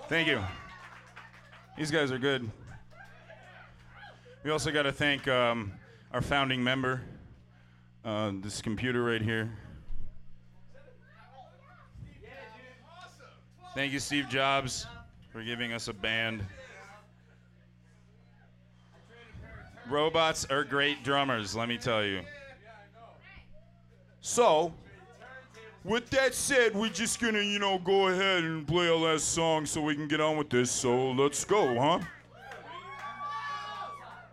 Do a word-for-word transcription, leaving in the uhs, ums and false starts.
Thank you. These guys are good. We also got to thank um, our founding member, uh, this computer right here. Thank you, Steve Jobs, for giving us a band. Robots are great drummers, let me tell you. So, with that said, we're just gonna, you know, go ahead and play our last song so we can get on with this. So let's go, huh?